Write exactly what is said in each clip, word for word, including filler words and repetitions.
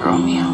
Romeo.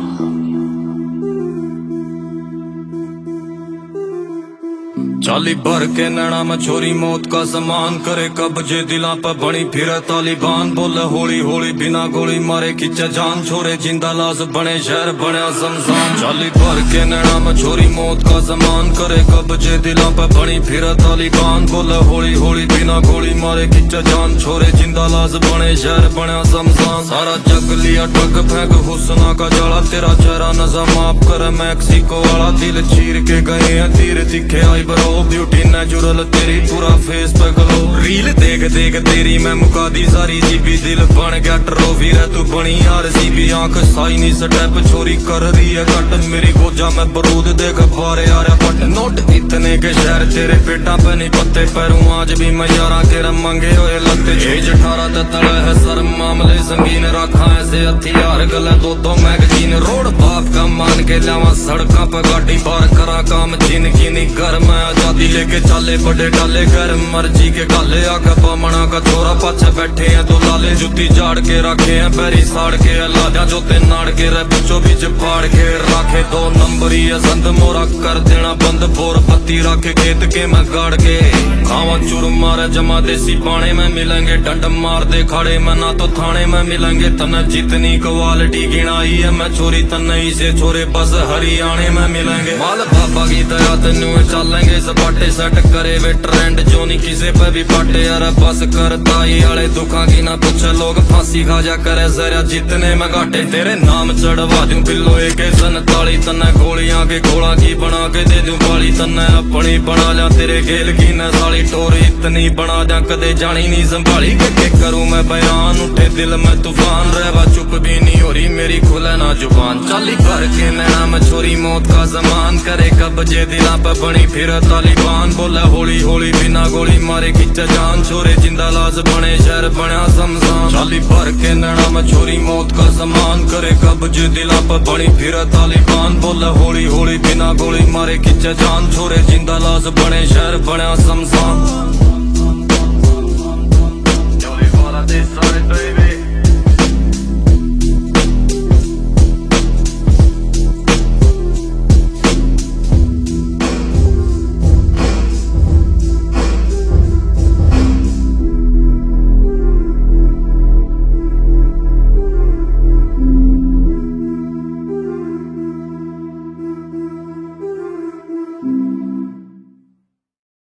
चाली भर के नैना में छोरी मौत का समान करे कब्जे दिला पर बनी फिर तालिबान बोले होली होली बिना गोली मारे खिंचे जान छोरे जिंदा लाश बने शहर बने शमशान। चाली भर के नैना में छोरी मौत का समान करे कब्जे दिला पर बनी फिर तालिबान बोले होली होली बिना गोली मारे खिंचे जान छोरे जिंदा लाश बने शहर बने शमशान। सारा जग लिया ठग फेंक हुस्ना का जाला तेरा चेहरा नजर माफ कर मैक्सिको वाला दिल चीर के गए हैं तीर दिखे आई बरो ब्यूटी नेचुरल तेरी पूरा फेस पे ग्लो रील देख देख तेरी मैं मुका दी सारी जीबी दिल बन गया ट्रॉफी रे तू बनी यार सीबी आंख साई नी स्टेप छोरी कर रही है कट मेरी गोजा में बरूद देख बारे आ रहा पट नोट इतने के शहर तेरे पेटा पे नहीं पत्ते पैरूं आज भी मैं यारा के मंगे हुए लगते एज अठारह तड़ है सर मामले संगीन रखा ऐसे हथियार गले दो दो मैगजीन रोड बाप का मान के लावा सड़का पे गाड़ी बार करा काम जिन की नहीं घर में आजादी लेके चाले बड़े डाले घर मर्जी के गाले आके बामना का छोरा पाछे बैठे हैं दो लाले जुती झाड़ के रखे हैं पैरी साड़ के लाजा जोते नाड़ के रे बच्चों बीच फाड़ के रखे दो नंबर ही संद मोरा कर देना बंद बोर पत्ती रखे खेत के मैं गाड़ के खावा चुर मारे जमा देसी पाने में मिलेंगे डंड मार दे खाड़े में ना तो थाने में मिलेंगे तन जितनी क्वालिटी गिनाई है मैं छोरी तन से छोरे बस हरियाणे में मिलेंगे माल बाबा की दया तेनू चलेंगे सपाटे सेट करे वे ट्रेंड जो नहीं किसी पे भी पाटे यार बस करता ही आले दुखा की ना पूछे लोग फांसी खा जा करे जरा जितने मैं घाटे तेरे नाम चढ़वा दूं बिल्लो एक सनताली तन्ने गोलियां के घोड़ा की बना के दे दूं बाली तन्ने अपनी बना लिया तेरे खेल की न साली टोर इतनी बना जा कदे जानी नहीं संभाली के, के करूं मैं बयान उठे दिल में तूफान रहवा चुप भी नहीं हो रही मेरी खुले ना जुबान। चाली भर के नैना में छोरी मौत का जमान करे कब्जे दिला पे बनी फिर तालिबान बोले होली होली बिना गोली मारे खिंचे जान छोरे जिंदा लाश बने शहर बना शमशान। चाली भर के नैना में छोरी मौत का समान करे कब्जे दिला पर बनी फिर तालिबान बोले होली होली बिना गोली मारे खिंचे जान छोरे जिंदा लाश बने शहर बना शमशान।